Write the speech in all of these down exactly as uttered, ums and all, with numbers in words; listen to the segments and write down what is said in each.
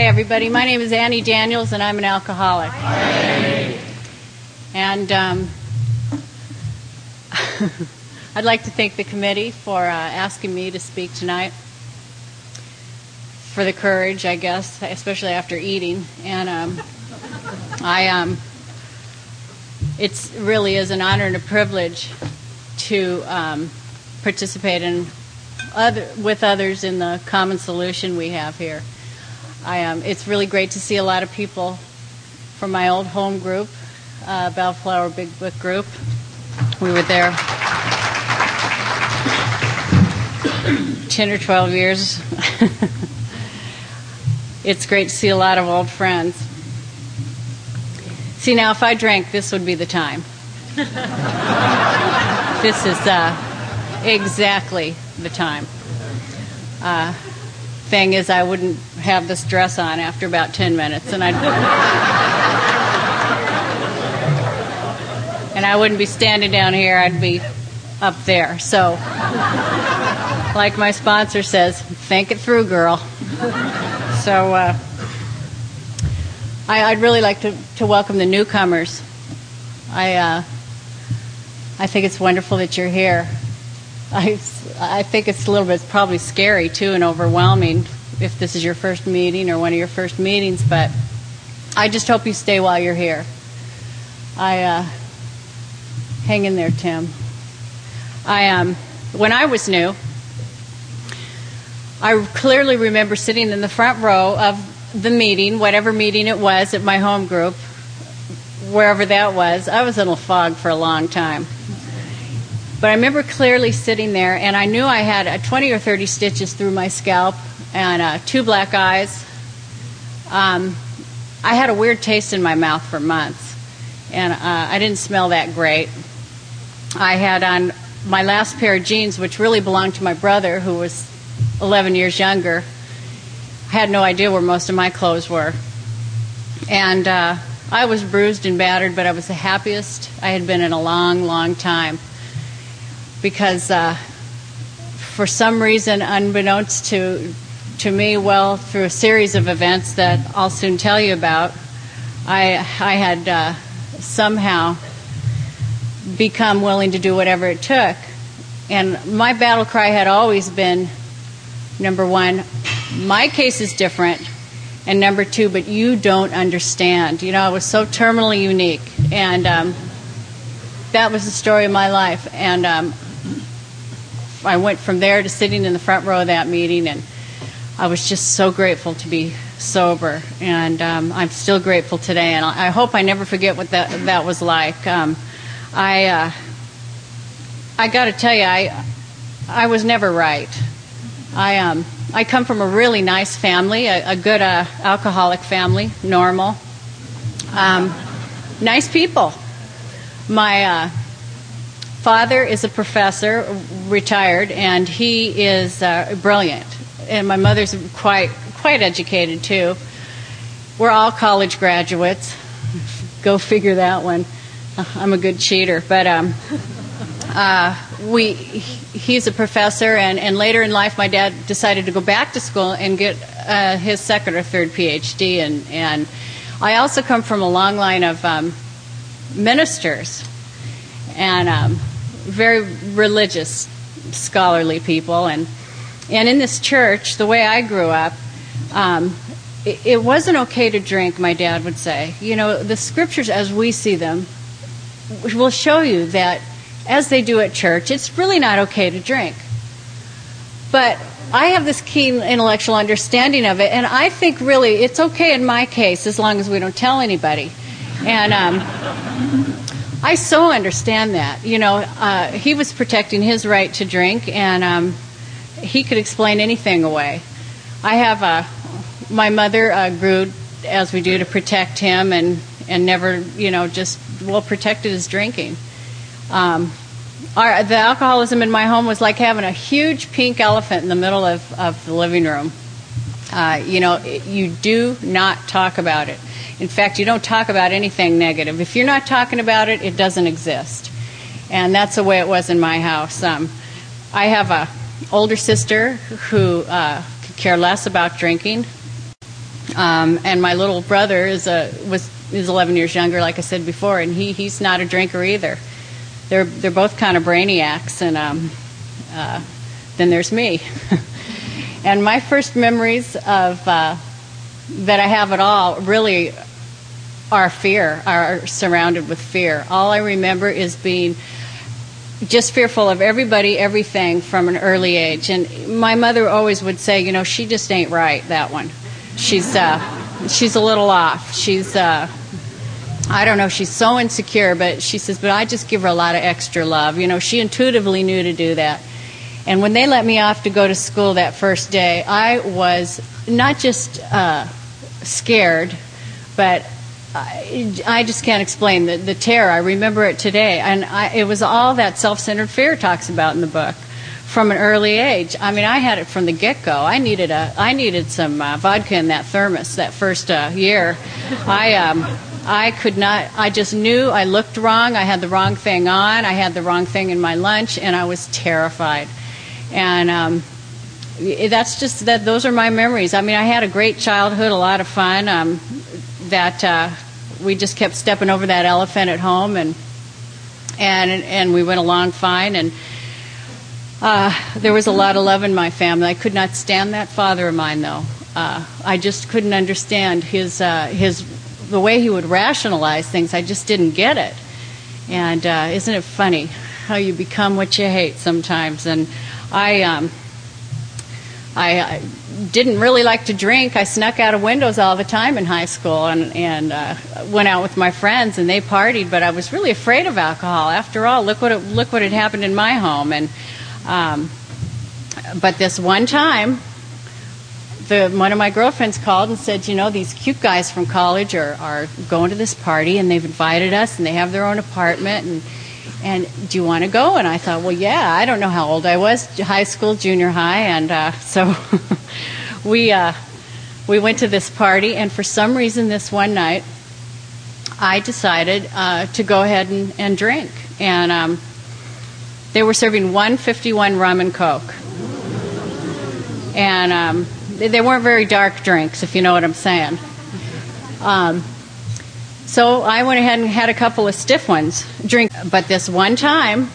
Hi, everybody. My name is Annie Daniels, and I'm an alcoholic. Hi. And um, I'd like to thank the committee for uh, asking me to speak tonight, for the courage, I guess, especially after eating. And um, I, um, it really is an honor and a privilege to um, participate in other, with others in the common solution we have here. I, um, it's really great to see a lot of people from my old home group, uh, Bellflower Big Book Group. We were there ten or twelve years. It's great to see a lot of old friends. See, now, if I drank, this would be the time. This is uh, exactly the time. Uh, thing is, I wouldn't have this dress on after about ten minutes, and I'd and I wouldn't be standing down here. I'd be up there. So, like my sponsor says, think it through, girl. So, uh, I, I'd really like to, to welcome the newcomers. I uh, I think it's wonderful that you're here. I, I think it's a little bit probably scary, too, and overwhelming if this is your first meeting or one of your first meetings, but I just hope you stay while you're here. I, uh, hang in there, Tim. I, um, when I was new, I clearly remember sitting in the front row of the meeting, whatever meeting it was at my home group, wherever that was. I was in a fog for a long time. But I remember clearly sitting there, and I knew I had uh, twenty or thirty stitches through my scalp and uh, two black eyes. Um, I had a weird taste in my mouth for months, and uh, I didn't smell that great. I had on my last pair of jeans, which really belonged to my brother, who was eleven years younger. I had no idea where most of my clothes were. And uh, I was bruised and battered, but I was the happiest I had been in a long, long time. Because uh, for some reason, unbeknownst to to me, well, through a series of events that I'll soon tell you about, I I had uh, somehow become willing to do whatever it took. And my battle cry had always been, number one, my case is different, and number two, but you don't understand. You know, I was so terminally unique, and um, that was the story of my life. And um, I went from there to sitting in the front row of that meeting, and I was just so grateful to be sober, and um, I'm still grateful today, and I hope I never forget what that that was like. Um, I uh, I got to tell you, I I was never right. I um I come from a really nice family, a, a good uh, alcoholic family, normal, um, nice people. My uh, father is a professor, retired, and he is uh, brilliant. And my mother's quite quite educated too. We're all college graduates. Go figure that one. I'm a good cheater, but um, uh, we he's a professor, and, and later in life, my dad decided to go back to school and get uh, his second or third P H D. And and I also come from a long line of um, ministers and um, very religious, scholarly people. And and in this church, the way I grew up, um, it, it wasn't okay to drink, my dad would say. You know, the scriptures as we see them will show you that, as they do at church, it's really not okay to drink. But I have this keen intellectual understanding of it, and I think really it's okay in my case as long as we don't tell anybody. And um, I so understand that. You know, uh, he was protecting his right to drink, and um, he could explain anything away. I have a, my mother uh, grew, as we do, to protect him, and, and never, you know, just, well, protected his drinking. Um, our, the alcoholism in my home was like having a huge pink elephant in the middle of, of the living room. Uh, you know, you do not talk about it. In fact, you don't talk about anything negative. If you're not talking about it, it doesn't exist. And that's the way it was in my house. Um, I have a older sister who uh, could care less about drinking. Um, and my little brother is a was is eleven years younger, like I said before, and he he's not a drinker either. They're they're both kind of brainiacs, and um, uh, then there's me. And my first memories of uh, that I have at all really are fear, are surrounded with fear. All I remember is being just fearful of everybody, everything from an early age. And my mother always would say, you know, she just ain't right, that one. She's uh, she's a little off. She's, uh, I don't know, she's so insecure, but she says, but I just give her a lot of extra love. You know, she intuitively knew to do that. And when they let me off to go to school that first day, I was not just uh, scared, but I, I just can't explain the, the terror. I remember it today. And I, it was all that self-centered fear talks about in the book. From an early age. I mean, I had it from the get-go. I needed a, I needed some uh, vodka in that thermos that first uh, year. I, um, I could not. I just knew I looked wrong. I had the wrong thing on. I had the wrong thing in my lunch, and I was terrified. And um, that's just that. Those are my memories. I mean, I had a great childhood, a lot of fun. Um, that uh, we just kept stepping over that elephant at home, and and and we went along fine. And Uh, there was a lot of love in my family. I could not stand that father of mine, though. Uh, I just couldn't understand his uh, his the way he would rationalize things. I just didn't get it. And uh, isn't it funny how you become what you hate sometimes? And I um, I, I didn't really like to drink. I snuck out of windows all the time in high school, and and uh, went out with my friends, and they partied. But I was really afraid of alcohol. After all, look what it, look what had happened in my home. And Um, but this one time, the, one of my girlfriends called and said, you know, these cute guys from college are, are going to this party, and they've invited us, and they have their own apartment, and and do you want to go? And I thought, well, yeah, I don't know how old I was, high school, junior high, and uh, so we uh, we went to this party, and for some reason this one night, I decided uh, to go ahead and, and drink, and um, they were serving one fifty-one rum and Coke. And um, they, they weren't very dark drinks, if you know what I'm saying. Um, so I went ahead and had a couple of stiff ones. Drink. But this one time,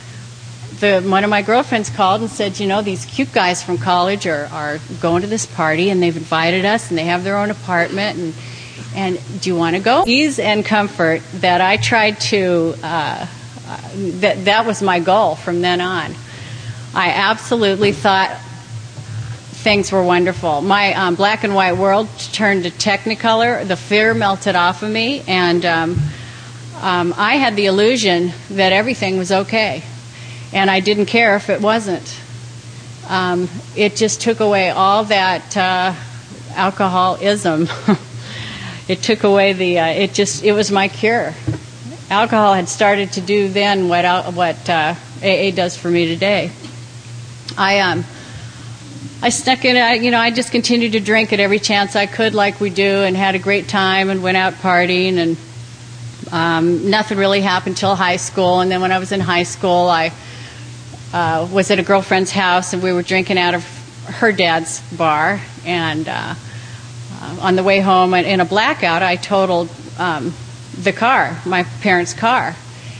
the, one of my girlfriends called and said, you know, these cute guys from college are, are going to this party, and they've invited us, and they have their own apartment, and, and do you want to go? Ease and comfort that I tried to... Uh, Uh, that that was my goal from then on. I absolutely thought things were wonderful. My um, black and white world turned to Technicolor. The fear melted off of me, and um, um, I had the illusion that everything was okay, and I didn't care if it wasn't. Um, it just took away all that uh, alcoholism. It took away the. Uh, it just. It was my cure. Alcohol had started to do then what what uh, A A does for me today. I um I snuck in. I, you know, I just continued to drink at every chance I could, like we do, and had a great time and went out partying. And um, nothing really happened till high school. And then when I was in high school, I uh, was at a girlfriend's house, and we were drinking out of her dad's bar. And uh, uh, on the way home, in a blackout, I totaled. Um, the car, my parents' car.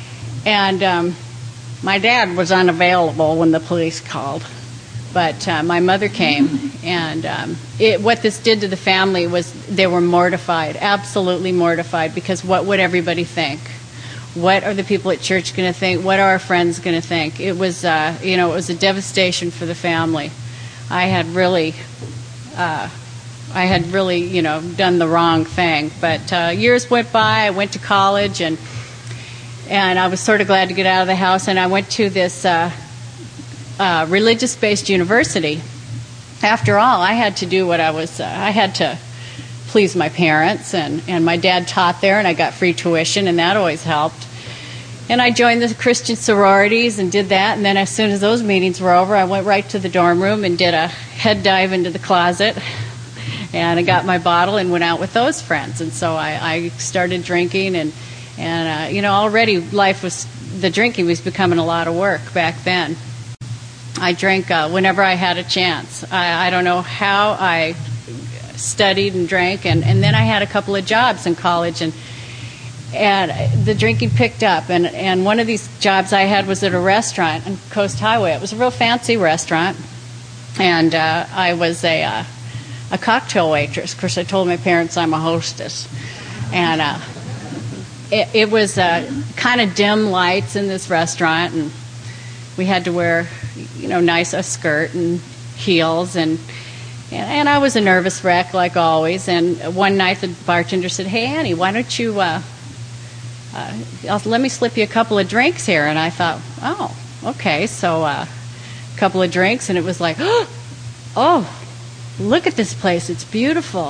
And um, my dad was unavailable when the police called. But uh, my mother came, and um, it, what this did to the family was they were mortified, absolutely mortified, because what would everybody think? What are the people at church going to think? What are our friends going to think? It was, uh, you know, it was a devastation for the family. I had really... Uh, I had really, you know, done the wrong thing. But uh, years went by. I went to college, and and I was sort of glad to get out of the house. And I went to this uh, uh, religious-based university. After all, I had to do what I was. Uh, I had to please my parents, and and my dad taught there, and I got free tuition, and that always helped. And I joined the Christian sororities and did that. And then as soon as those meetings were over, I went right to the dorm room and did a head dive into the closet. And I got my bottle and went out with those friends. And so I, I started drinking, and, and uh, you know, already life was, the drinking was becoming a lot of work back then. I drank uh, whenever I had a chance. I, I don't know how I studied and drank, and, and then I had a couple of jobs in college, and and the drinking picked up. And, and one of these jobs I had was at a restaurant on Coast Highway. It was a real fancy restaurant, and uh, I was a uh, a cocktail waitress. Of course, I told my parents I'm a hostess, and uh, it, it was uh, kind of dim lights in this restaurant, and we had to wear, you know, nice a skirt and heels, and, and and I was a nervous wreck like always. And one night the bartender said, "Hey Annie, why don't you uh, uh, I'll, let me slip you a couple of drinks here?" And I thought, oh, okay. So uh, a couple of drinks, and it was like, oh, look at this place, it's beautiful.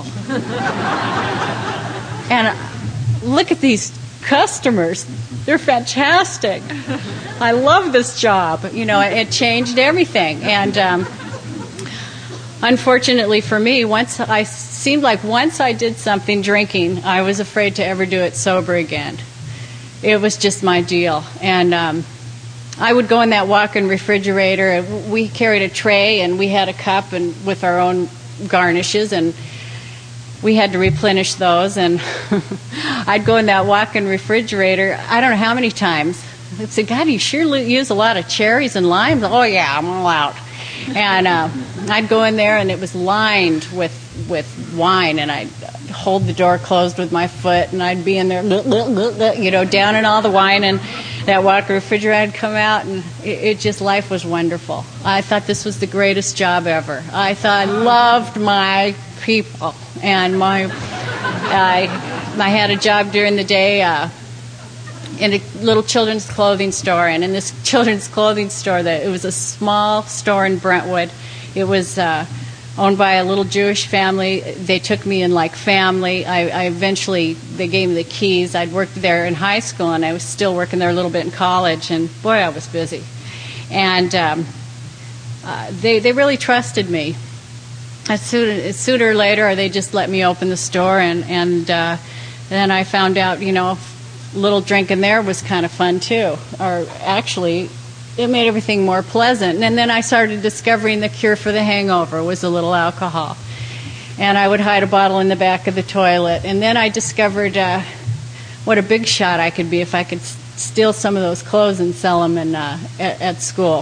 And uh, look at these customers, they're fantastic. I love this job. You know, it, it changed everything. And um, unfortunately for me, once I seemed like once I did something drinking, I was afraid to ever do it sober again. It was just my deal. And um, I would go in that walk-in refrigerator. We carried a tray, and we had a cup and with our own garnishes, and we had to replenish those. And I'd go in that walk-in refrigerator, I don't know how many times. I'd say, "God, you sure use a lot of cherries and limes?" "Oh, yeah, I'm all out." And uh, I'd go in there, and it was lined with, with wine, and I'd hold the door closed with my foot, and I'd be in there, you know, down in all the wine, and that walk-in refrigerator would come out, and it, it just, life was wonderful. I thought this was the greatest job ever. I thought I loved my people, and my, I, I had a job during the day uh, in a little children's clothing store, and in this children's clothing store, that it was a small store in Brentwood. It was uh, owned by a little Jewish family. They took me in like family. I, I eventually, they gave me the keys. I'd worked there in high school, and I was still working there a little bit in college, and boy, I was busy. And um, uh, they, they really trusted me. As soon, sooner or later, they just let me open the store, and, and uh, then I found out, you know, a little drinking there was kind of fun too. Or actually, it made everything more pleasant. And then I started discovering the cure for the hangover was a little alcohol. And I would hide a bottle in the back of the toilet. And then I discovered uh, what a big shot I could be if I could s- steal some of those clothes and sell them in, uh, at, at school.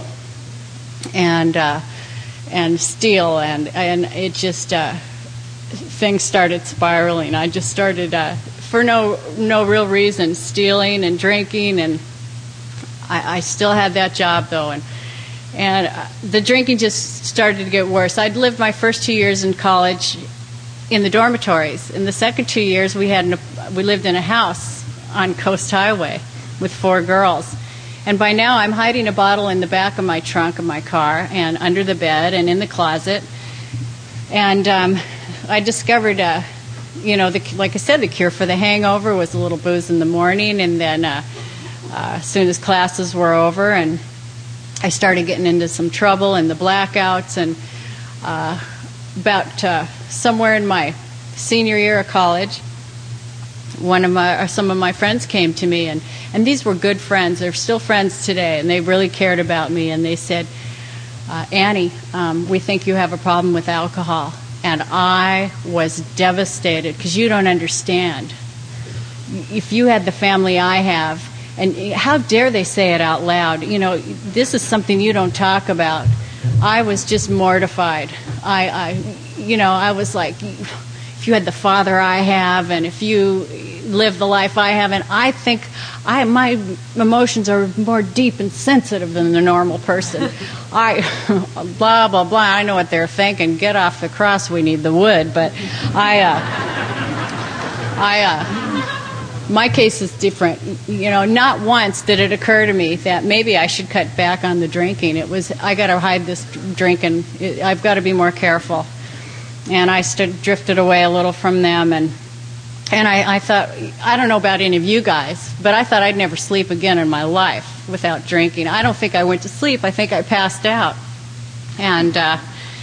And uh, and steal, and and it just uh, things started spiraling. I just started uh, for no no real reason stealing and drinking, and I, I still had that job though, and and uh, the drinking just started to get worse. I'd lived my first two years in college in the dormitories. In the second two years, we had an, we lived in a house on Coast Highway with four girls. And by now, I'm hiding a bottle in the back of my trunk of my car, and under the bed, and in the closet. And um, I discovered, uh, you know, the, like I said, the cure for the hangover was a little booze in the morning, and then uh, uh, as soon as classes were over, and I started getting into some trouble and the blackouts, and uh, about uh, somewhere in my senior year of college, one of my or some of my friends came to me, and, and these were good friends. They're still friends today, and they really cared about me. And they said, uh, "Annie, um, we think you have a problem with alcohol." And I was devastated, because you don't understand. If you had the family I have, and how dare they say it out loud? You know, this is something you don't talk about. I was just mortified. I, I you know, I was like, if you had the father I have, and if you live the life I have, and I think I my emotions are more deep and sensitive than the normal person. I blah blah blah. I know what they're thinking. Get off the cross. We need the wood. But I, uh, I, uh, my case is different. You know, not once did it occur to me that maybe I should cut back on the drinking. It was I got to hide this drinking. I've got to be more careful. And I stood, drifted away a little from them, and and I, I thought, I don't know about any of you guys, but I thought I'd never sleep again in my life without drinking. I don't think I went to sleep. I think I passed out. And uh,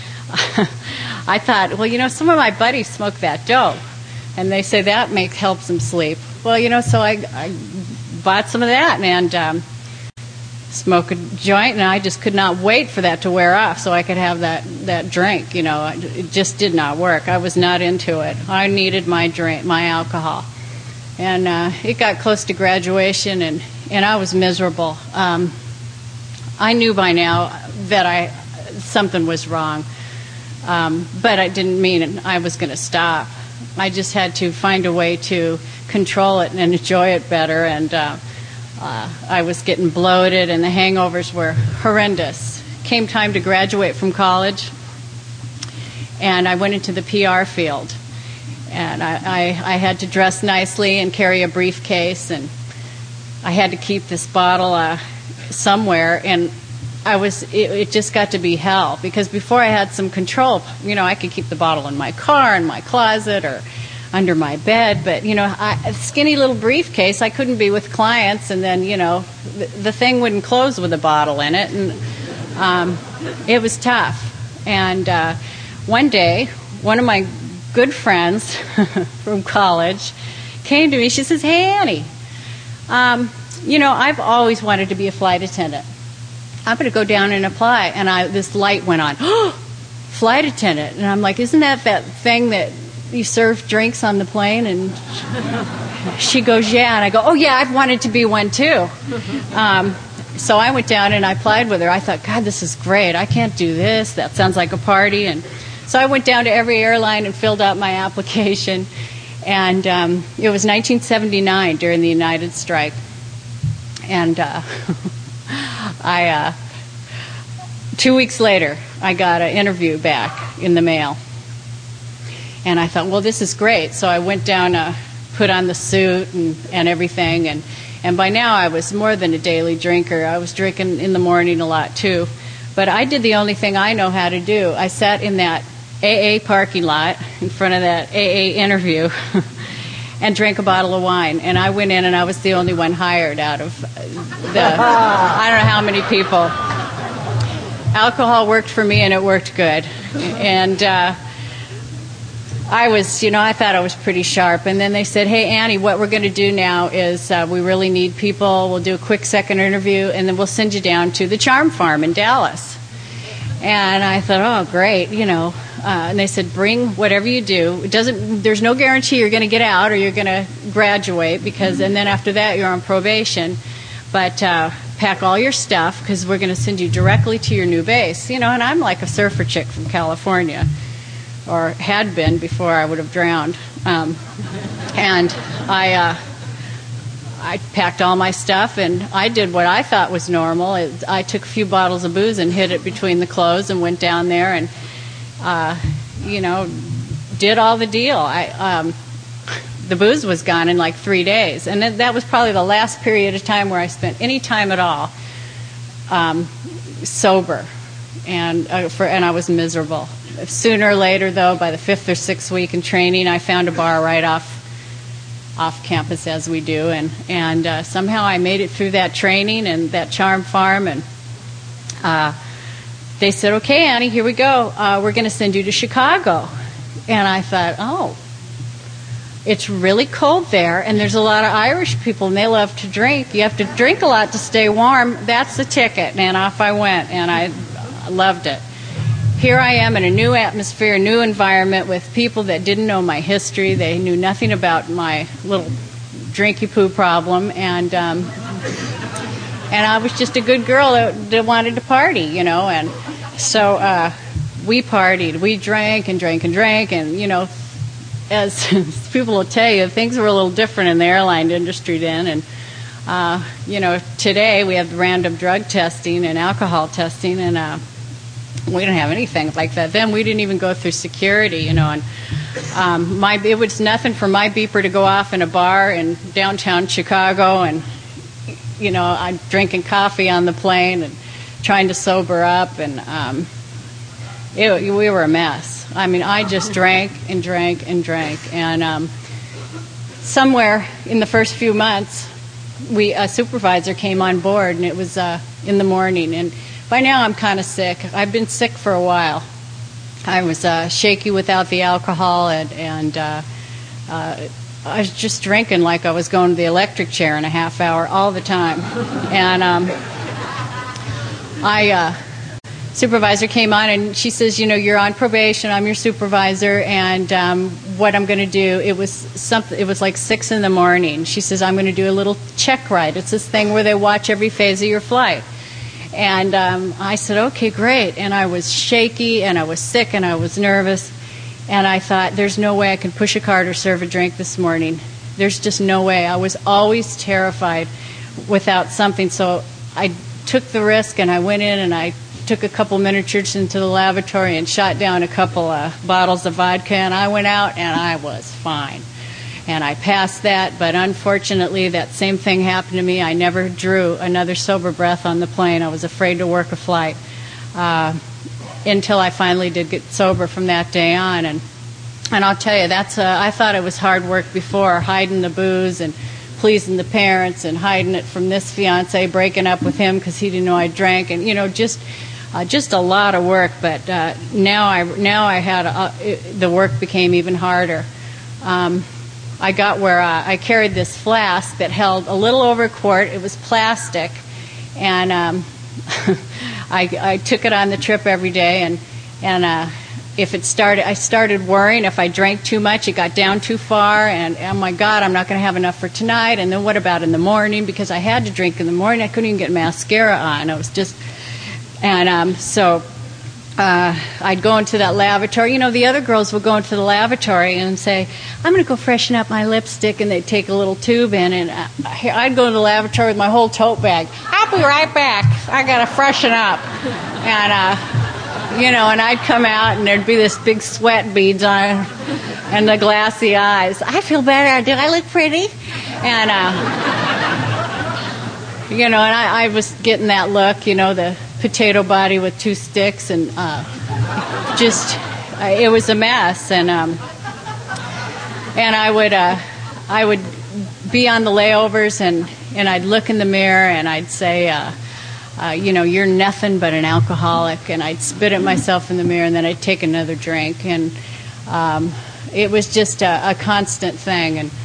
I thought, well, you know, some of my buddies smoke that dope, and they say that makes helps them sleep. Well, you know, so I, I bought some of that, and um, smoke a joint, and I just could not wait for that to wear off so I could have that, that drink. You know, it just did not work. I was not into it. I needed my drink, my alcohol. And uh, it got close to graduation, and, and I was miserable. Um, I knew by now that I something was wrong, um, but I didn't mean I was going to stop. I just had to find a way to control it and enjoy it better, and uh, uh, I was getting bloated, and the hangovers were horrendous. Came time to graduate from college, and I went into the P R field. And I, I, I had to dress nicely and carry a briefcase, and I had to keep this bottle uh, somewhere. And I was it, it just got to be hell, because before I had some control, you know, I could keep the bottle in my car, in my closet, or under my bed. But you know, I, a skinny little briefcase, I couldn't be with clients, and then you know, the, the thing wouldn't close with a bottle in it, and um, it was tough. And uh, one day, one of my good friends from college came to me. She says, "Hey, Annie, um, you know, I've always wanted to be a flight attendant. I'm going to go down and apply." And I, this light went on. Flight attendant. And I'm like, "Isn't that that thing that you serve drinks on the plane?" And she goes, "Yeah." And I go, "Oh, yeah, I've wanted to be one too." Um, so I went down and I applied with her. I thought, God, this is great. I can't do this. That sounds like a party. And so I went down to every airline and filled out my application. And um, it was nineteen seventy-nine during the United strike. And uh, I, uh, two weeks later, I got an interview back in the mail. And I thought, well, this is great. So I went down, uh, put on the suit and, and everything. And, and by now I was more than a daily drinker. I was drinking in the morning a lot, too. But I did the only thing I know how to do. I sat in that A A parking lot in front of that A A interview and drank a bottle of wine. And I went in, and I was the only one hired out of the, I don't know how many people. Alcohol worked for me, and it worked good. And uh, I was, you know, I thought I was pretty sharp. And then they said, "Hey, Annie, what we're going to do now is uh, we really need people. We'll do a quick second interview, and then we'll send you down to the Charm Farm in Dallas." And I thought, oh, great, you know. Uh, and they said, "Bring whatever you do. It doesn't. There's no guarantee you're going to get out or you're going to graduate, because, and then after that you're on probation. But uh, pack all your stuff, because we're going to send you directly to your new base." You know, and I'm like a surfer chick from California, or had been before I would have drowned. Um, and I, uh, I packed all my stuff, and I did what I thought was normal. It, I took a few bottles of booze and hid it between the clothes and went down there and. Uh, you know, did all the deal. I, um, the booze was gone in like three days. And that, that was probably the last period of time where I spent any time at all um, sober. And, uh, for, and I was miserable. Sooner or later, though, by the fifth or sixth week in training, I found a bar right off off campus, as we do. And, and uh, somehow I made it through that training and that Charm Farm, and uh, they said, "Okay, Annie, here we go. Uh, we're going to send you to Chicago." And I thought, oh, it's really cold there, and there's a lot of Irish people, and they love to drink. You have to drink a lot to stay warm. That's the ticket. And off I went, and I loved it. Here I am in a new atmosphere, a new environment with people that didn't know my history. They knew nothing about my little drinky-poo problem, and um, and I was just a good girl that, that wanted to party, you know, and so uh, we partied. We drank and drank and drank, and, you know, as people will tell you, things were a little different in the airline industry then. And, uh, you know, today we have random drug testing and alcohol testing, and uh, we didn't have anything like that. Then we didn't even go through security, you know, and um, my it was nothing for my beeper to go off in a bar in downtown Chicago, and, you know, I'm drinking coffee on the plane and trying to sober up, and um, it, we were a mess. I mean, I just drank and drank and drank, and um, somewhere in the first few months, we a supervisor came on board, and it was uh, in the morning, and by now I'm kind of sick. I've been sick for a while. I was uh, shaky without the alcohol, and, and uh, uh, I was just drinking like I was going to the electric chair in a half hour all the time, and um, I uh, supervisor came on and she says, you know, you're on probation. I'm your supervisor, and um, what I'm going to do. It was something. It was like six in the morning. She says, I'm going to do a little check ride. It's this thing where they watch every phase of your flight. And um, I said, okay, great. And I was shaky, and I was sick, and I was nervous. And I thought, there's no way I can push a cart or serve a drink this morning. There's just no way. I was always terrified without something. So I took the risk, and I went in, and I took a couple miniatures into the lavatory and shot down a couple of bottles of vodka, and I went out, and I was fine. And I passed that, but unfortunately that same thing happened to me. I never drew another sober breath on the plane. I was afraid to work a flight uh, until I finally did get sober from that day on. And and I'll tell you, that's uh, I thought it was hard work before, hiding the booze and pleasing the parents and hiding it from this fiance, breaking up with him because he didn't know I drank, and you know, just uh, just a lot of work. But uh, now I now I had uh, it, the work became even harder. Um, I got where uh, I carried this flask that held a little over a quart. It was plastic, and um, I, I took it on the trip every day. And and uh, if it started, I started worrying if I drank too much, it got down too far, and oh my God, I'm not going to have enough for tonight. And then what about in the morning? Because I had to drink in the morning. I couldn't even get mascara on. I was just, and um, so. Uh, I'd go into that lavatory. You know, the other girls would go into the lavatory and say, I'm going to go freshen up my lipstick, and they'd take a little tube in, and I'd go to the lavatory with my whole tote bag. I'll be right back. I got to freshen up. And, uh, you know, and I'd come out, and there'd be this big sweat beads on it and the glassy eyes. I feel better. Do I look pretty? And, uh, you know, and I, I was getting that look, you know, the potato body with two sticks, and uh, just uh, it was a mess. And um, and I would uh, I would be on the layovers, and, and I'd look in the mirror, and I'd say, uh, uh, you know, you're nothing but an alcoholic, and I'd spit at myself in the mirror, and then I'd take another drink, and um, it was just a, a constant thing. And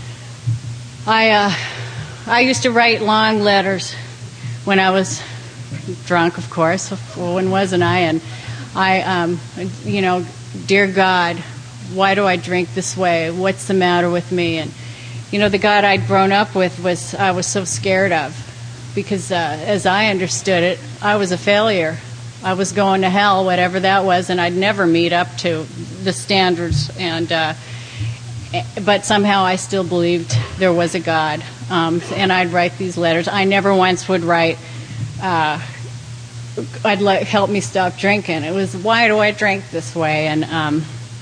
I uh, I used to write long letters when I was drunk, of course. Well, when wasn't I? And I, um, you know, dear God, why do I drink this way? What's the matter with me? And, you know, the God I'd grown up with was I was so scared of, because uh, as I understood it, I was a failure. I was going to hell, whatever that was, and I'd never meet up to the standards. And uh, but somehow I still believed there was a God. Um, and I'd write these letters. I never once would write, Uh, I'd let help me stop drinking. It was, why do I drink this way? And um,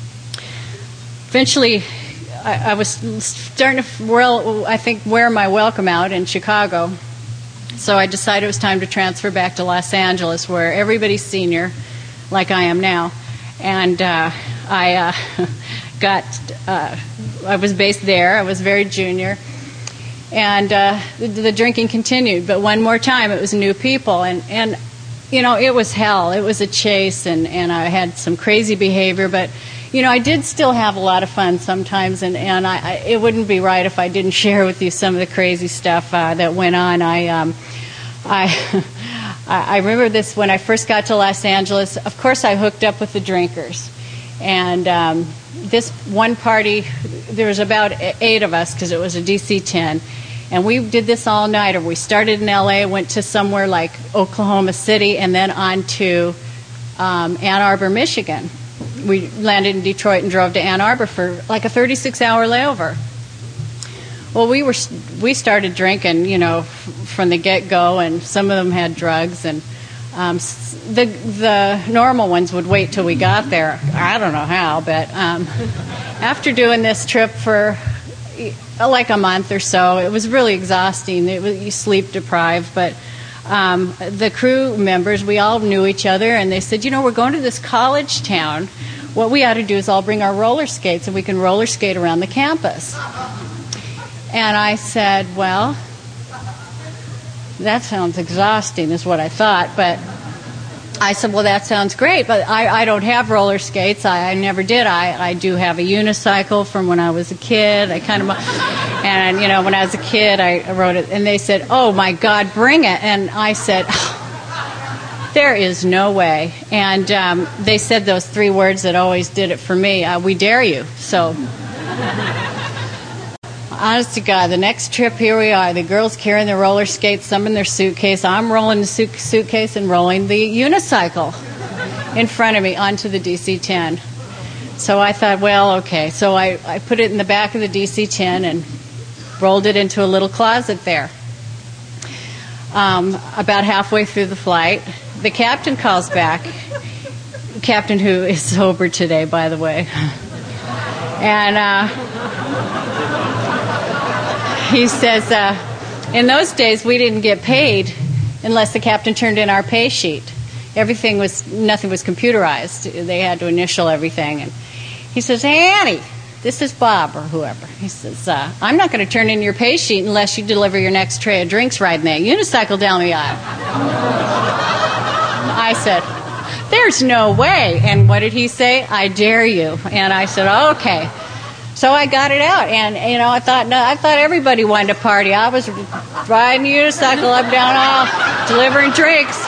eventually, I, I was starting to, well, I think, wear my welcome out in Chicago. So I decided it was time to transfer back to Los Angeles, where everybody's senior, like I am now. And uh, I uh, got, uh, I was based there. I was very junior. And uh, the, the drinking continued, but one more time it was new people, and, and you know, it was hell. It was a chase, and, and I had some crazy behavior, but you know, I did still have a lot of fun sometimes, and, and I, I, it wouldn't be right if I didn't share with you some of the crazy stuff uh, that went on. I, um, I, I remember this when I first got to Los Angeles. Of course, I hooked up with the drinkers, and um, this one party, there was about eight of us because it was a D C ten, and we did this all nighter. We started in L A, went to somewhere like Oklahoma City, and then on to um, Ann Arbor, Michigan. We landed in Detroit and drove to Ann Arbor for like a thirty-six hour layover. Well, we were we started drinking, you know, from the get-go, and some of them had drugs, and um, the the normal ones would wait till we got there. I don't know how, but um, after doing this trip for like a month or so, it was really exhausting. It was, you sleep deprived, but um, the crew members, we all knew each other, and they said, you know, we're going to this college town. What we ought to do is all bring our roller skates, and we can roller skate around the campus. And I said, well, that sounds exhausting, is what I thought. But I said, well, that sounds great, but I, I don't have roller skates. I, I never did. I, I do have a unicycle from when I was a kid. I kind of, and you know, when I was a kid, I rode it. And they said, oh my God, bring it. And I said, There is no way. And um, they said those three words that always did it for me. Uh, we dare you. So, honest to God, the next trip, here we are. The girls carrying their roller skates, some in their suitcase. I'm rolling the suit- suitcase and rolling the unicycle in front of me onto the D C ten. So I thought, well, okay. So I, I put it in the back of the D C ten and rolled it into a little closet there. Um, about halfway through the flight, the captain calls back. Captain who is sober today, by the way. And uh, he says, uh, in those days we didn't get paid unless the captain turned in our pay sheet. Everything was, nothing was computerized. They had to initial everything. And he says, hey, Annie, this is Bob or whoever. He says, uh, I'm not going to turn in your pay sheet unless you deliver your next tray of drinks riding that unicycle down the aisle. I said, there's no way. And what did he say? I dare you. And I said, okay. So I got it out, and you know, I thought, no, I thought everybody wanted to party. I was riding the unicycle up down aisle, delivering drinks.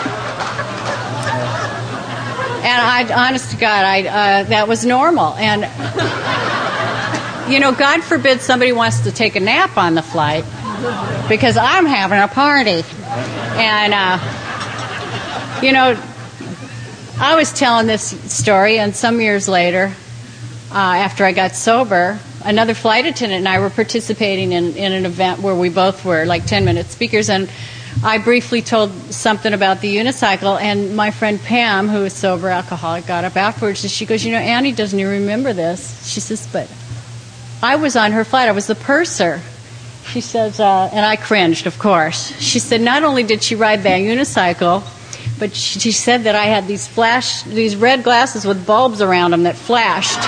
And I, honest to God, I uh, that was normal. And you know, God forbid somebody wants to take a nap on the flight, because I'm having a party. And uh, you know, I was telling this story, and some years later, uh, after I got sober, another flight attendant and I were participating in, in an event where we both were like ten-minute speakers, and I briefly told something about the unicycle, and my friend Pam, who is sober alcoholic, got up afterwards, and she goes, you know, Annie doesn't even remember this. She says, but I was on her flight. I was the purser. She says, uh, and I cringed, of course. She said, not only did she ride that unicycle, but she, she said that I had these flash, these red glasses with bulbs around them that flashed.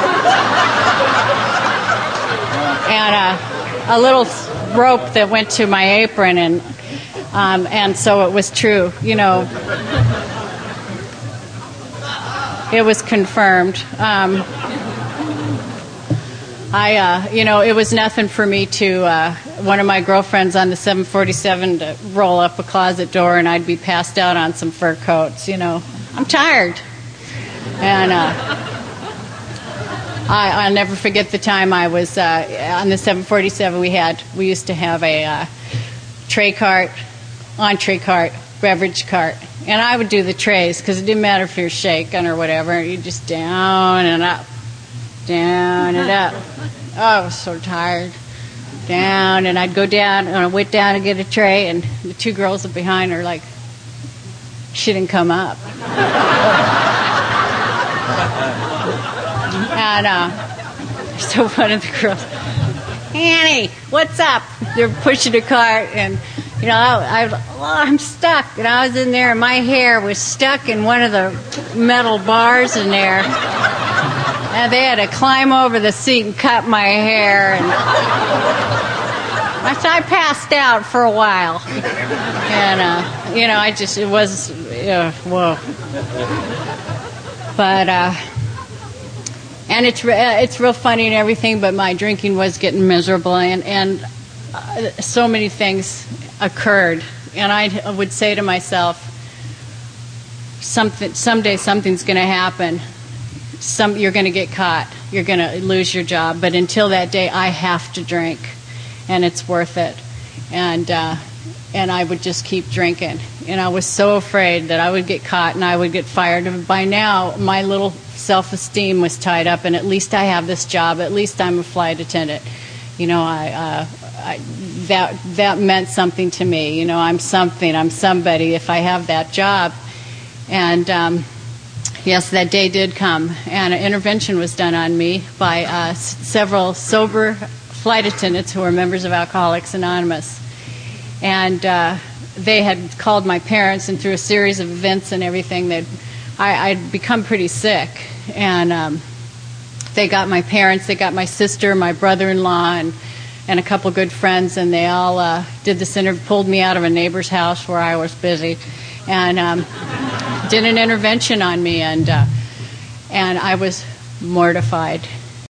And uh, a little rope that went to my apron, and um, and so it was true. You know, it was confirmed. Um, I, uh, you know, it was nothing for me to, uh, one of my girlfriends on the seven forty-seven to roll up a closet door and I'd be passed out on some fur coats, you know. I'm tired. And uh, I, I'll never forget the time I was, uh, on the seven forty-seven we had, we used to have a uh, tray cart, entree cart, beverage cart. And I would do the trays because it didn't matter if you're shaking or whatever. You just down and up. Down and up. Oh, I was so tired. Down, and I'd go down, and I went down and get a tray, and the two girls up behind are like, she didn't come up. And uh, so one of the girls, Annie, what's up? They're pushing a cart, and you know, I, I, well, I'm stuck, and I was in there, and my hair was stuck in one of the metal bars in there. And they had to climb over the seat and cut my hair. And I, so I passed out for a while. And, uh, you know, I just, it was, uh, whoa. But, uh, and it's, re- it's real funny and everything, but my drinking was getting miserable. And, and uh, so many things occurred. And I would say to myself, something, someday something's going to happen. Some, you're going to get caught. You're going to lose your job. But until that day, I have to drink, and it's worth it. And uh, and I would just keep drinking. And I was so afraid that I would get caught and I would get fired. And by now, my little self-esteem was tied up, and at least I have this job. At least I'm a flight attendant. You know, I, uh, I that that meant something to me. You know, I'm something. I'm somebody if I have that job. And um, yes, that day did come, and an intervention was done on me by uh, s- several sober flight attendants who were members of Alcoholics Anonymous. And uh, they had called my parents, and through a series of events and everything, that I, I'd become pretty sick. And um, they got my parents, they got my sister, my brother-in-law, and, and a couple good friends, and they all uh, did this interview, pulled me out of a neighbor's house where I was busy, and um, did an intervention on me, and uh, and I was mortified.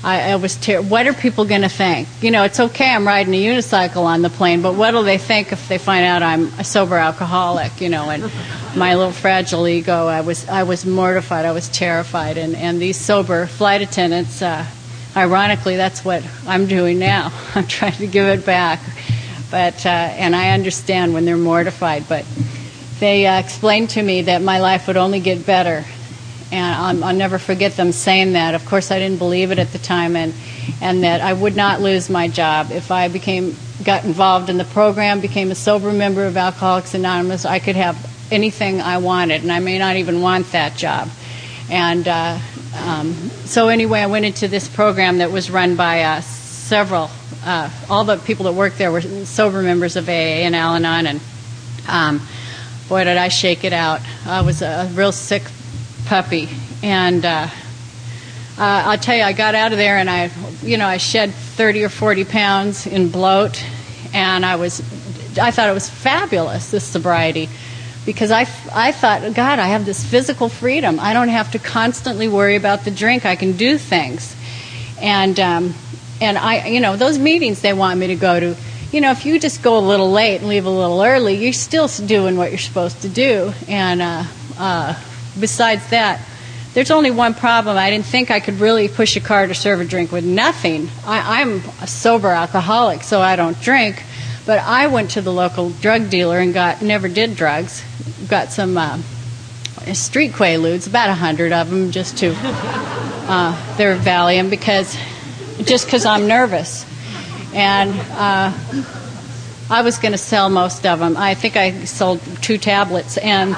I, I was ter- what are people going to think? You know, it's okay I'm riding a unicycle on the plane, but what will they think if they find out I'm a sober alcoholic? You know, and my little fragile ego, I was I was mortified, I was terrified, and, and these sober flight attendants, uh, ironically, that's what I'm doing now. I'm trying to give it back, but uh, and I understand when they're mortified, but they uh, explained to me that my life would only get better. And I'll, I'll never forget them saying that. Of course, I didn't believe it at the time, and and that I would not lose my job if I became got involved in the program, became a sober member of Alcoholics Anonymous. I could have anything I wanted, and I may not even want that job. And uh, um, so anyway, I went into this program that was run by uh, several, uh, all the people that worked there were sober members of A A and Al-Anon, and um, boy, did I shake it out. I was a real sick puppy, and uh, uh, I'll tell you, I got out of there, and I, you know, I shed thirty or forty pounds in bloat, and I was, I thought it was fabulous, this sobriety, because I, I thought, God, I have this physical freedom. I don't have to constantly worry about the drink. I can do things, and um, and I, you know, those meetings they want me to go to. You know, if you just go a little late and leave a little early, you're still doing what you're supposed to do, and uh, uh, besides that, there's only one problem. I didn't think I could really push a cart or serve a drink with nothing. I, I'm a sober alcoholic, so I don't drink. But I went to the local drug dealer and got never did drugs. Got some uh, street Quaaludes, about a hundred of them, just to uh, their Valium, because just because I'm nervous. And uh, I was going to sell most of them. I think I sold two tablets, and.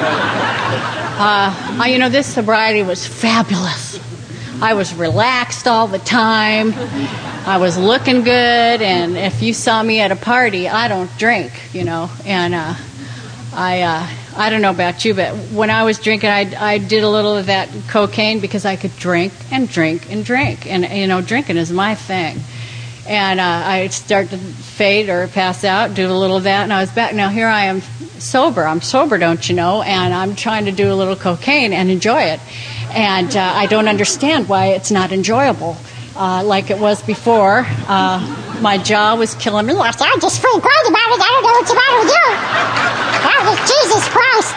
Uh, I, you know, this sobriety was fabulous. I was relaxed all the time. I was looking good, and if you saw me at a party, I don't drink, you know. And uh, I, uh, I don't know about you, but when I was drinking, I, I did a little of that cocaine because I could drink and drink and drink, and you know, drinking is my thing. And uh, I'd start to fade or pass out, do a little of that, and I was back. Now here I am sober. I'm sober, don't you know, and I'm trying to do a little cocaine and enjoy it. And uh, I don't understand why it's not enjoyable uh, like it was before. Uh, my jaw was killing me. I just feel great about it. I don't know what's the matter with you. Oh, Jesus Christ.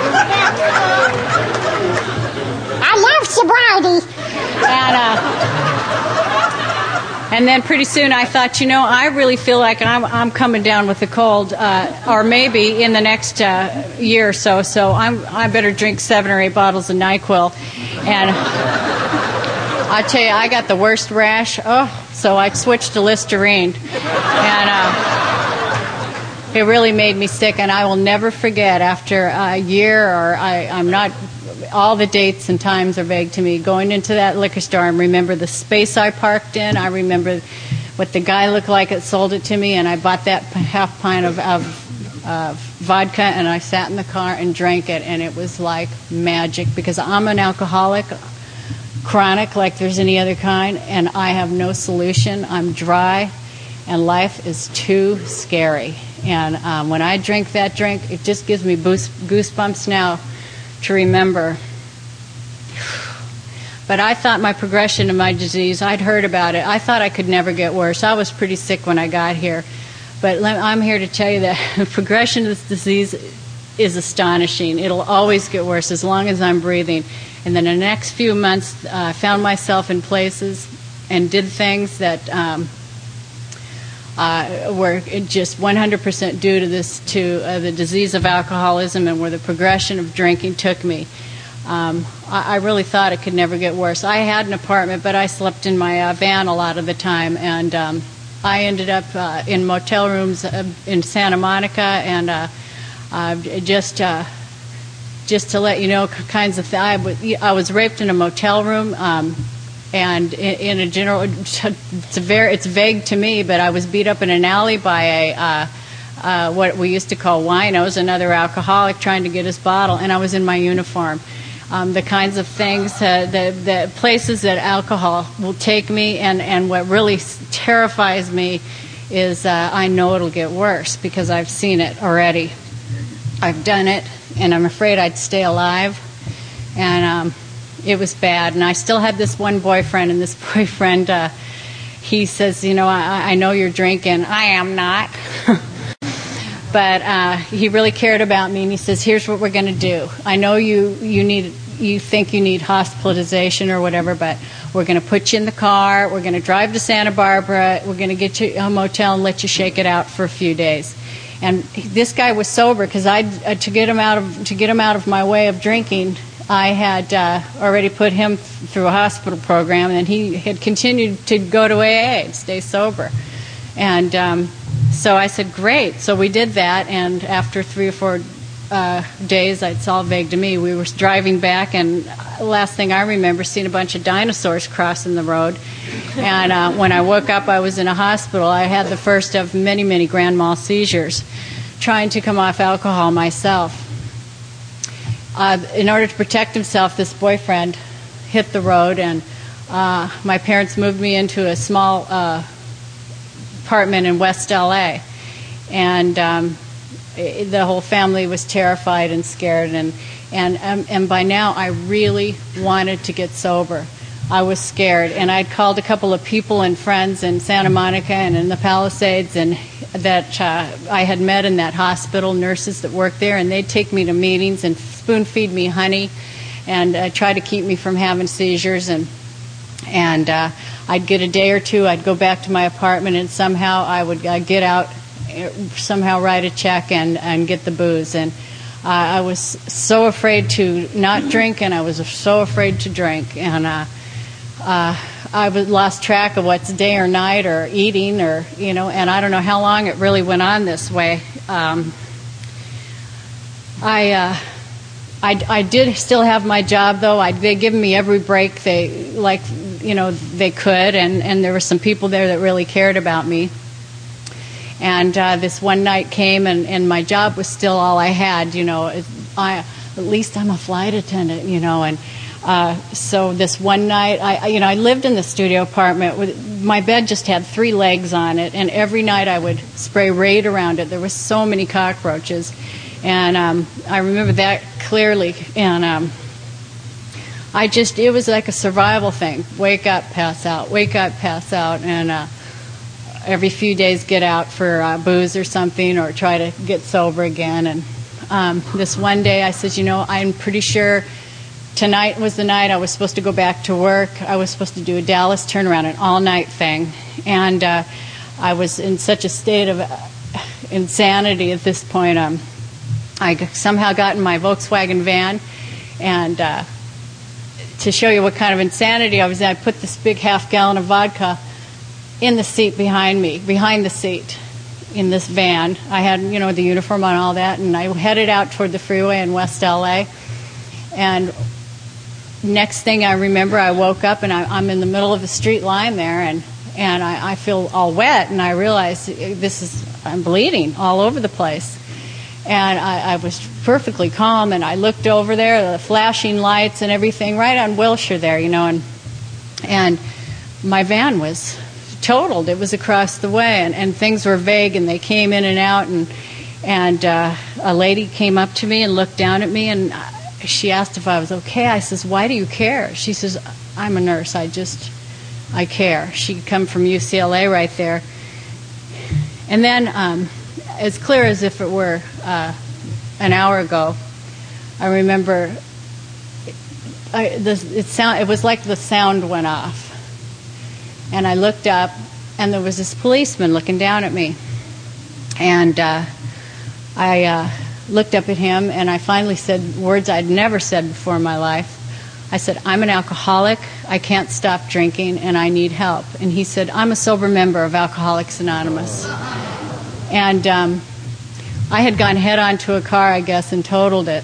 I love sobriety. And, uh... And then pretty soon I thought, you know, I really feel like I'm, I'm coming down with a cold, uh, or maybe in the next uh, year or so. So I'm, I better drink seven or eight bottles of NyQuil. And I tell you, I got the worst rash. Oh, so I switched to Listerine, and uh, it really made me sick. And I will never forget. After a year, or I, I'm not. All the dates and times are vague to me. Going into that liquor store, I remember the space I parked in. I remember what the guy looked like that sold it to me, and I bought that half pint of, of uh, vodka, and I sat in the car and drank it, and it was like magic, because I'm an alcoholic, chronic like there's any other kind, and I have no solution. I'm dry, and life is too scary. And um, when I drink that drink, it just gives me boost, goosebumps now to remember. But I thought my progression of my disease, I'd heard about it. I thought I could never get worse. I was pretty sick when I got here. But I'm here to tell you that the progression of this disease is astonishing. It'll always get worse as long as I'm breathing. And then the next few months, uh, I found myself in places and did things that um, uh, were just one hundred percent due to this, to uh, the disease of alcoholism, and where the progression of drinking took me. Um, I, I really thought it could never get worse. I had an apartment, but I slept in my uh, van a lot of the time, and um, I ended up uh, in motel rooms uh, in Santa Monica, and uh, uh, just uh, just to let you know, kinds of th- I, w- I was raped in a motel room. Um, And in, in a general, it's a very, it's vague to me, but I was beat up in an alley by a, uh, uh, what we used to call winos, another alcoholic trying to get his bottle, and I was in my uniform. Um, the kinds of things, uh, the, the places that alcohol will take me, and, and what really terrifies me is uh, I know it'll get worse, because I've seen it already. I've done it, and I'm afraid I'd stay alive. And um, it was bad. And I still had this one boyfriend, and this boyfriend, uh, he says, you know, I, I know you're drinking. I am not. But uh, he really cared about me, and he says, here's what we're going to do. I know you, you need you think you need hospitalization or whatever, but we're going to put you in the car. We're going to drive to Santa Barbara. We're going to get you a motel and let you shake it out for a few days. And this guy was sober because I uh, to get him out of to get him out of my way of drinking, I had uh, already put him through a hospital program, and he had continued to go to A A and stay sober. And um, so I said, great. So we did that, and after three or four uh, days, it's all vague to me, we were driving back, and the last thing I remember, seeing a bunch of dinosaurs crossing the road. And uh, when I woke up, I was in a hospital. I had the first of many, many grand mal seizures, trying to come off alcohol myself. Uh, in order to protect himself, this boyfriend hit the road, and uh, my parents moved me into a small uh, apartment in West L A, and um, it, the whole family was terrified and scared, and and um, and by now I really wanted to get sober. I was scared, and I'd called a couple of people and friends in Santa Monica and in the Palisades, and that uh, I had met in that hospital, nurses that worked there, and they'd take me to meetings and spoon feed me honey, and uh, try to keep me from having seizures, and and uh, I'd get a day or two, I'd go back to my apartment, and somehow I would uh, get out, somehow write a check and, and get the booze. And uh, I was so afraid to not drink, and I was so afraid to drink. And uh, uh, I was lost track of what's day or night or eating, or, you know, and I don't know how long it really went on this way. Um, I... Uh, I, I did still have my job, though. I, they'd given me every break they, like, you know, they could, and, and there were some people there that really cared about me. And uh, this one night came, and, and my job was still all I had, you know. I, at least I'm a flight attendant, you know. And uh, so this one night, I, you know, I lived in the studio apartment. With, my bed just had three legs on it, and every night I would spray Raid around it. There were so many cockroaches. And um, I remember that clearly, and um, I just, it was like a survival thing. Wake up, pass out, wake up, pass out, and uh, every few days get out for uh, booze or something, or try to get sober again. And um, this one day I said, you know, I'm pretty sure tonight was the night I was supposed to go back to work. I was supposed to do a Dallas turnaround, an all-night thing. And uh, I was in such a state of insanity at this point. Um, I somehow got in my Volkswagen van, and uh, to show you what kind of insanity I was in, I put this big half gallon of vodka in the seat behind me, behind the seat in this van. I had, you know, the uniform on, all that, and I headed out toward the freeway in West L A. And next thing I remember, I woke up, and I, I'm in the middle of the street lying there, and, and I, I feel all wet, and I realize this is, I'm bleeding all over the place. And I, I was perfectly calm, and I looked over there, the flashing lights and everything, right on Wilshire there, you know, and and my van was totaled. It was across the way, and, and things were vague, and they came in and out, and and uh, a lady came up to me and looked down at me, and she asked if I was okay. I says, why do you care? She says, I'm a nurse. I just, I care. She'd come from U C L A right there. And then, um, as clear as if it were uh, an hour ago, I remember I, the, it, sound, it was like the sound went off. And I looked up, and there was this policeman looking down at me. And uh, I uh, looked up at him, and I finally said words I'd never said before in my life. I said, I'm an alcoholic, I can't stop drinking, and I need help. And he said, I'm a sober member of Alcoholics Anonymous. And um, I had gone head-on to a car, I guess, and totaled it.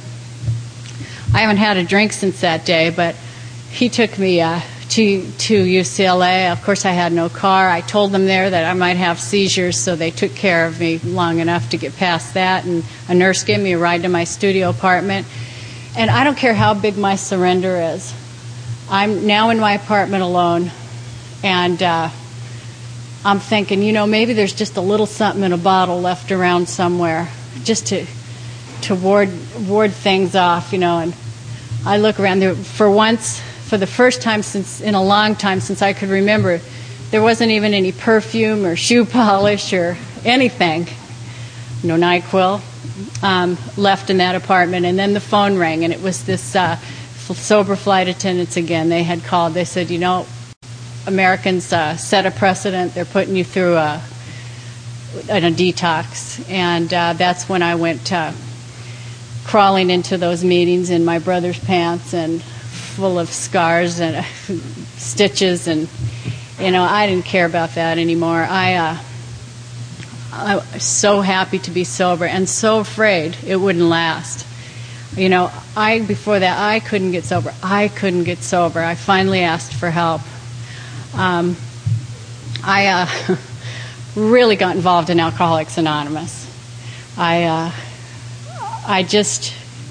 I haven't had a drink since that day, but he took me uh, to, to U C L A. Of course, I had no car. I told them there that I might have seizures, so they took care of me long enough to get past that. And a nurse gave me a ride to my studio apartment. And I don't care how big my surrender is. I'm now in my apartment alone, and uh, I'm thinking, you know, maybe there's just a little something in a bottle left around somewhere, just to to ward ward things off, you know. And I look around there. For once, for the first time since in a long time since I could remember, there wasn't even any perfume or shoe polish or anything, no NyQuil, um, left in that apartment. And then the phone rang, and it was this uh, sober flight attendants again. They had called. They said, you know, Americans uh, set a precedent. They're putting you through a, a detox. And uh, that's when I went uh, crawling into those meetings in my brother's pants and full of scars and stitches. And, you know, I didn't care about that anymore. I, uh, I was so happy to be sober and so afraid it wouldn't last. You know, I before that, I couldn't get sober. I couldn't get sober. I finally asked for help. Um, I uh, really got involved in Alcoholics Anonymous. I, uh, I just,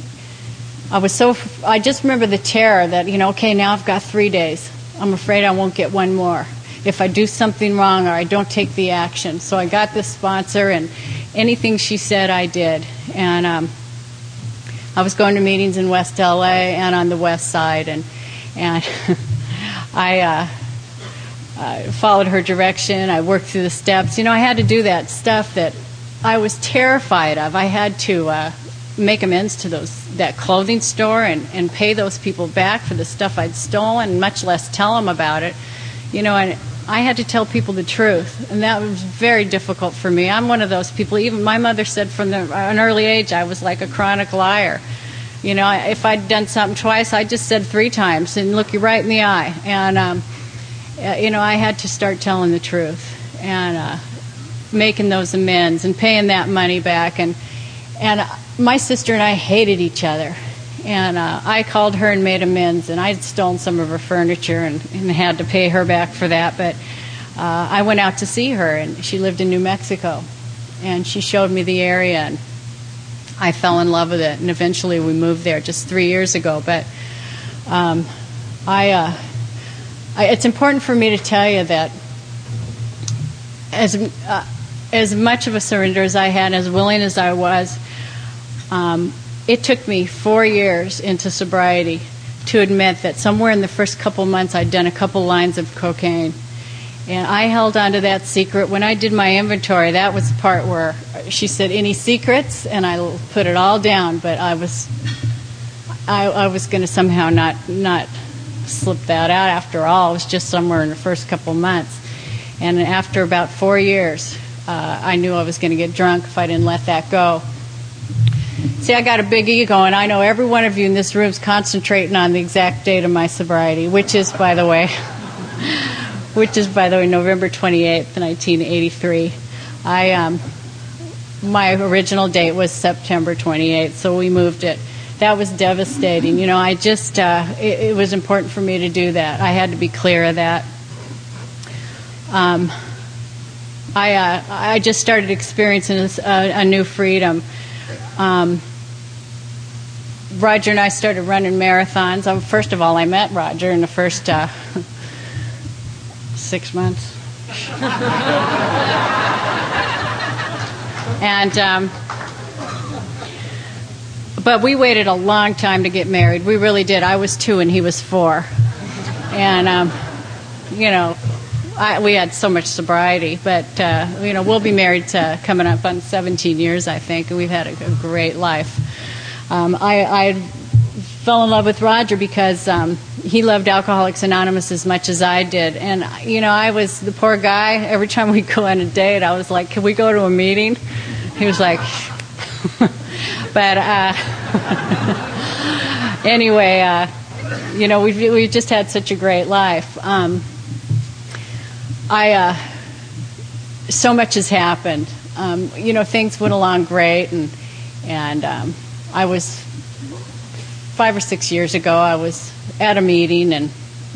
I was so, I just remember the terror that, you know, okay, now I've got three days. I'm afraid I won't get one more if I do something wrong or I don't take the action. So I got this sponsor, and anything she said, I did. And um, I was going to meetings in West L A and on the West Side, and and I. Uh, I followed her direction. I worked through the steps. You know, I had to do that stuff that I was terrified of. I had to uh, make amends to those that clothing store and, and pay those people back for the stuff I'd stolen, much less tell them about it. You know, and I had to tell people the truth, and that was very difficult for me. I'm one of those people. Even my mother said from the, an early age I was like a chronic liar. You know, if I'd done something twice, I just said three times and look you right in the eye. And um, Uh, you know, I had to start telling the truth and uh, making those amends and paying that money back. And and my sister and I hated each other. And uh, I called her and made amends. And I'd stolen some of her furniture and, and had to pay her back for that. But uh, I went out to see her, and she lived in New Mexico. And she showed me the area, and I fell in love with it. And eventually we moved there just three years ago. But um, I... Uh, I, it's important for me to tell you that as uh, as much of a surrender as I had, as willing as I was, um, it took me four years into sobriety to admit that somewhere in the first couple months I'd done a couple lines of cocaine. And I held on to that secret. When I did my inventory, that was the part where she said, any secrets? And I put it all down, but I was I, I was going to somehow not not... slip that out. After all, it was just somewhere in the first couple months. And after about four years, uh, I knew I was going to get drunk if I didn't let that go. See, I got a big ego, and I know every one of you in this room is concentrating on the exact date of my sobriety, which is, by the way, which is, by the way, November twenty-eighth, nineteen eighty-three. I, um, my original date was September twenty-eighth, so we moved it. That was devastating. You know, I just, uh, it, it was important for me to do that. I had to be clear of that. Um, I, uh, I just started experiencing a, a new freedom. Um, Roger and I started running marathons. Um, first of all, I met Roger in the first uh, six months. and, um, But we waited a long time to get married. We really did. I was two and he was four. And, um, you know, I, we had so much sobriety. But, uh, you know, we'll be married to, coming up on seventeen years, I think, and we've had a, a great life. Um, I, I fell in love with Roger because um, he loved Alcoholics Anonymous as much as I did. And, you know, I was the poor guy. Every time we'd go on a date, I was like, can we go to a meeting? He was like... But uh, anyway, uh, you know, we've, we've just had such a great life. Um, I uh, so much has happened. Um, you know, things went along great, and and um, I was five or six years ago. I was at a meeting and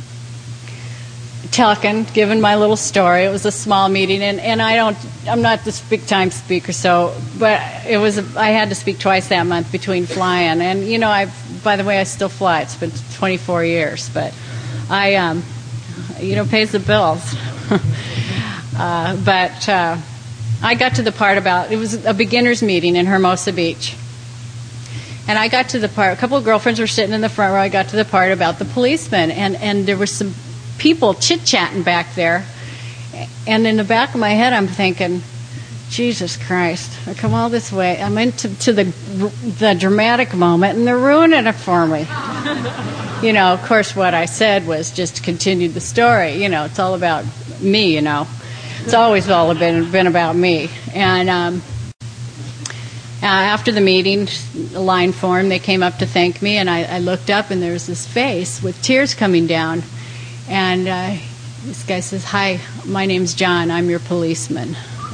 talking, giving my little story. It was a small meeting, and, and I don't, I'm not this big time speaker, so, but it was, a, I had to speak twice that month between flying, and you know, I, by the way, I still fly. It's been twenty-four years, but I, um, you know, pays the bills. uh, but uh, I got to the part about, it was a beginner's meeting in Hermosa Beach, And I got to the part, a couple of girlfriends were sitting in the front row. I got to the part about the policeman, and, and there were some people chit-chatting back there. And in the back of my head, I'm thinking, Jesus Christ, I come all this way. I'm into to the the dramatic moment, and they're ruining it for me. You know, of course, what I said was just continued the story. You know, it's all about me, you know. It's always all been, been about me. And um, uh, after the meeting, the line formed, they came up to thank me, and I, I looked up, and there was this face with tears coming down. And uh, this guy says, "Hi, my name's John. I'm your policeman."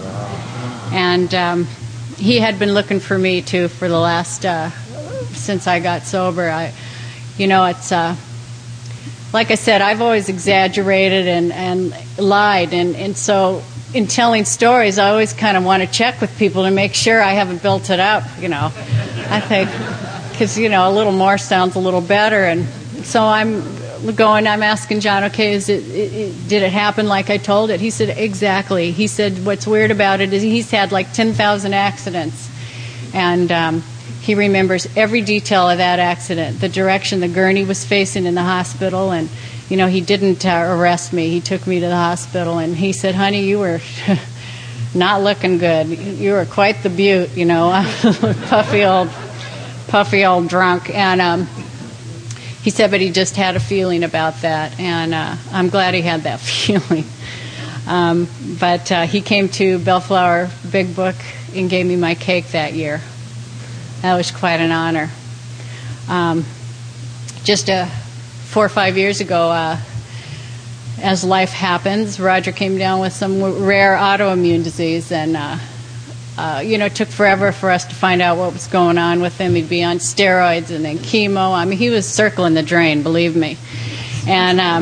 And um, he had been looking for me, too, for the last, uh, since I got sober. I, you know, it's, uh, like I said, I've always exaggerated and, and lied. And, and so in telling stories, I always kind of want to check with people to make sure I haven't built it up, you know. I think, because, you know, a little more sounds a little better. And so I'm going, I'm asking John, okay, is it, it, it did it happen like I told it? He said, exactly. He said, what's weird about it is he's had like ten thousand accidents. And um, he remembers every detail of that accident, the direction the gurney was facing in the hospital. And, you know, he didn't uh, arrest me. He took me to the hospital, and he said, honey, you were not looking good. You were quite the beaut, you know, puffy old, puffy old drunk. And um, he said, but he just had a feeling about that, and uh, I'm glad he had that feeling. Um, but uh, he came to Bellflower Big Book and gave me my cake that year. That was quite an honor. Um, just uh, four or five years ago, uh, as life happens, Roger came down with some rare autoimmune disease, and uh, Uh, you know, it took forever for us to find out what was going on with him. He'd be on steroids and then chemo. I mean, he was circling the drain, believe me. And um,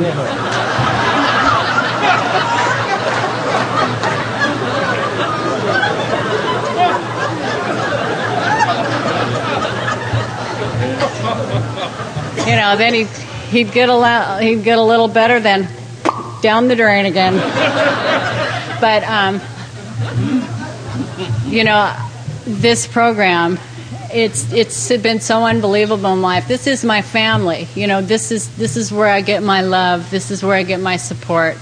you know, then he'd, he'd get a la- he'd get a little better, then down the drain again. But um, you know, this program, it's it's been so unbelievable in life. This is my family. You know, this is this is where I get my love. This is where I get my support.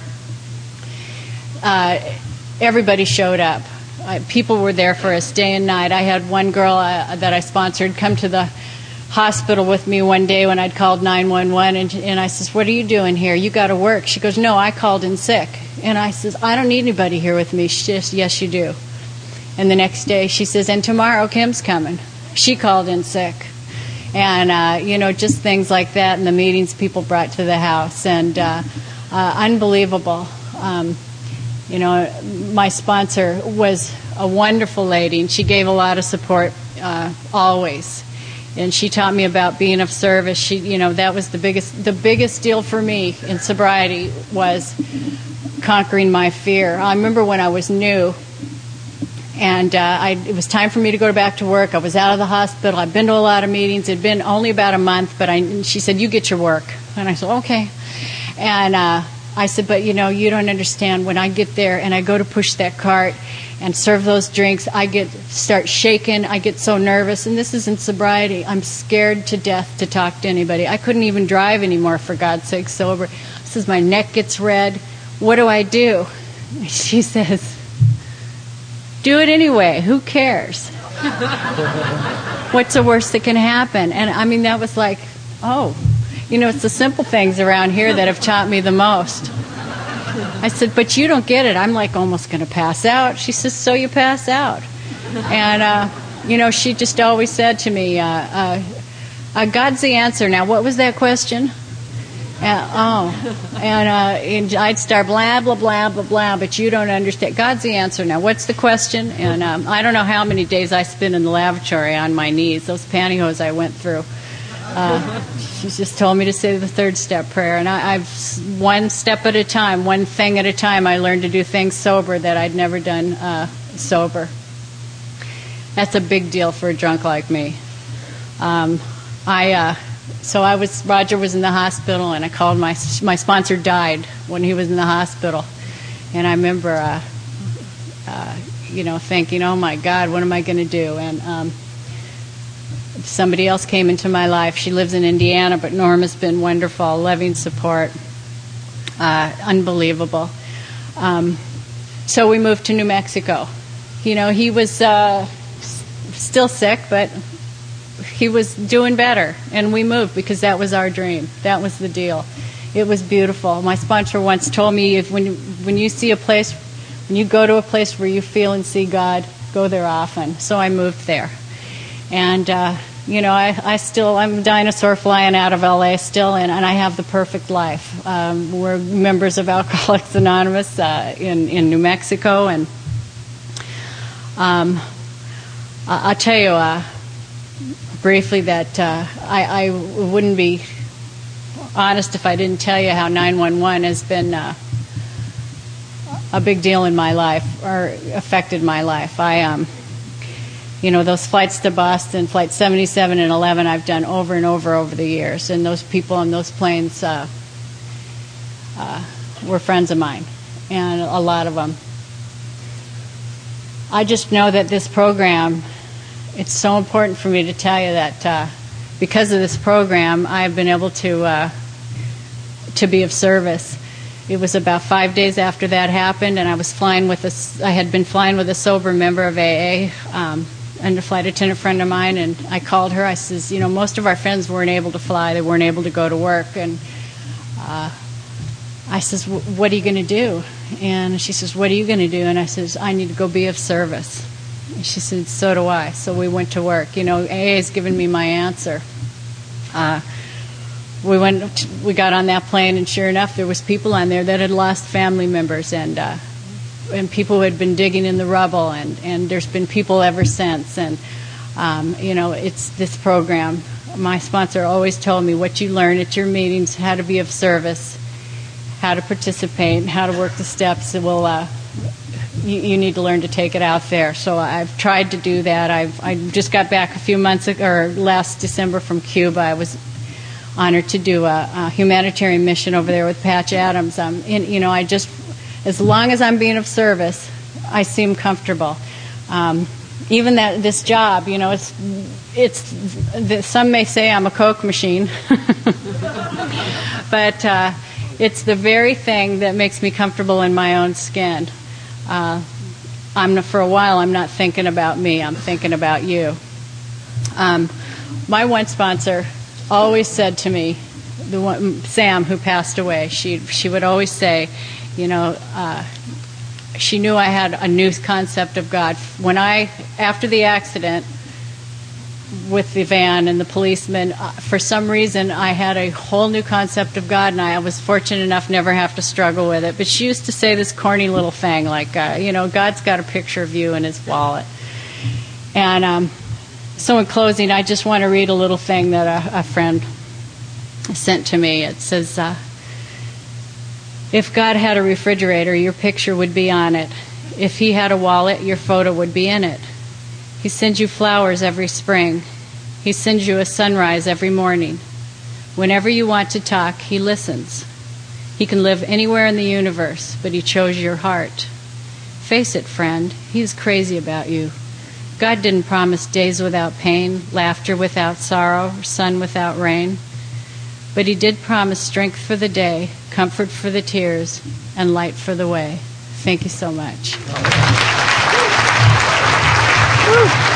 Uh, everybody showed up. Uh, people were there for us day and night. I had one girl uh, that I sponsored come to the hospital with me one day when I'd called nine one one, and, and I says, what are you doing here? You got to work. She goes, no, I called in sick. And I says, I don't need anybody here with me. She says, yes, you do. And the next day she says, and tomorrow Kim's coming. She called in sick. And, uh, you know, just things like that and the meetings people brought to the house. And uh, uh, unbelievable. Um, you know, my sponsor was a wonderful lady, and she gave a lot of support uh, always. And she taught me about being of service. She, you know, that was the biggest, the biggest deal for me in sobriety was conquering my fear. I remember when I was new, and uh, I, it was time for me to go back to work. I was out of the hospital. I'd been to a lot of meetings. It had been only about a month, but I, she said, you get your work. And I said, okay. And uh, I said, but, you know, you don't understand. When I get there and I go to push that cart and serve those drinks, I get start shaking. I get so nervous. And this isn't sobriety. I'm scared to death to talk to anybody. I couldn't even drive anymore, for God's sake, sober. She says, my neck gets red. What do I do? She says, do it anyway. Who cares? What's the worst that can happen? And I mean, that was like, oh, you know, it's the simple things around here that have taught me the most. I said, but you don't get it. I'm like almost going to pass out. She says, so you pass out. And, uh, you know, she just always said to me, uh, uh, uh, God's the answer. Now, what was that question? Uh, oh, and, uh, and I'd start blah, blah, blah, blah, blah, but you don't understand. God's the answer. Now, what's the question? And um, I don't know how many days I spent in the lavatory on my knees, those pantyhose I went through. Uh, she just told me to say the third step prayer, and I, I've one step at a time, one thing at a time, I learned to do things sober that I'd never done uh, sober. That's a big deal for a drunk like me. Um, I... Uh, So I was, Roger was in the hospital, and I called my, my sponsor died when he was in the hospital. And I remember, uh, uh, you know, thinking, oh my God, what am I going to do? And um, somebody else came into my life. She lives in Indiana, but Norma's been wonderful, loving support, uh, unbelievable. Um, so we moved to New Mexico. You know, he was uh, s- still sick, but he was doing better, and we moved because that was our dream. That was the deal. It was beautiful. My sponsor once told me, if when you, when you see a place, when you go to a place where you feel and see God, go there often. So I moved there. And, uh, you know, I, I still, I'm a dinosaur flying out of L A still, and, and I have the perfect life. Um, we're members of Alcoholics Anonymous uh, in, in New Mexico, and um, I, I'll tell you uh, briefly that uh, I, I wouldn't be honest if I didn't tell you how nine one one has been uh, a big deal in my life, or affected my life. I, um, you know, those flights to Boston, Flight seventy-seven and eleven, I've done over and over over the years, and those people on those planes uh, uh, were friends of mine, and a lot of them. I just know that this program, it's so important for me to tell you that uh, because of this program, I've been able to uh, to be of service. It was about five days after that happened, and I was flying with a, I had been flying with a sober member of A A, um, and a flight attendant friend of mine, and I called her. I says, you know, most of our friends weren't able to fly. They weren't able to go to work, and uh, I says, what are you going to do? And she says, what are you going to do? And I says, I need to go be of service. And she said, so do I. So we went to work. You know, A A has given me my answer. Uh, we went, we got on that plane, and sure enough, there was people on there that had lost family members, and uh, and people who had been digging in the rubble, and, and there's been people ever since. And um, you know, it's this program. My sponsor always told me what you learn at your meetings, how to be of service, how to participate, how to work the steps. It will. Uh, You, you need to learn to take it out there. So I've tried to do that. I've I just got back a few months ago, or last December, from Cuba. I was honored to do a, a humanitarian mission over there with Patch Adams. Um, and, you know, I just, as long as I'm being of service, I seem comfortable. Um, even that this job, you know, it's it's. Some may say I'm a Coke machine, but uh, it's the very thing that makes me comfortable in my own skin. Uh, I'm for a while. I'm not thinking about me. I'm thinking about you. Um, my one sponsor always said to me, the one, Sam, who passed away. She she would always say, you know, uh, she knew I had a new concept of God. When I after the accident with the van and the policeman, uh, for some reason I had a whole new concept of God, and I was fortunate enough never have to struggle with it. But she used to say this corny little thing like, uh, you know, God's got a picture of you in his wallet. And um, so in closing, I just want to read a little thing that a, a friend sent to me. It says, uh, if God had a refrigerator, your picture would be on it. If he had a wallet, your photo would be in it. He sends you flowers every spring. He sends you a sunrise every morning. Whenever you want to talk, he listens. He can live anywhere in the universe, but he chose your heart. Face it, friend, he's crazy about you. God didn't promise days without pain, laughter without sorrow, sun without rain. But he did promise strength for the day, comfort for the tears, and light for the way. Thank you so much. Woo.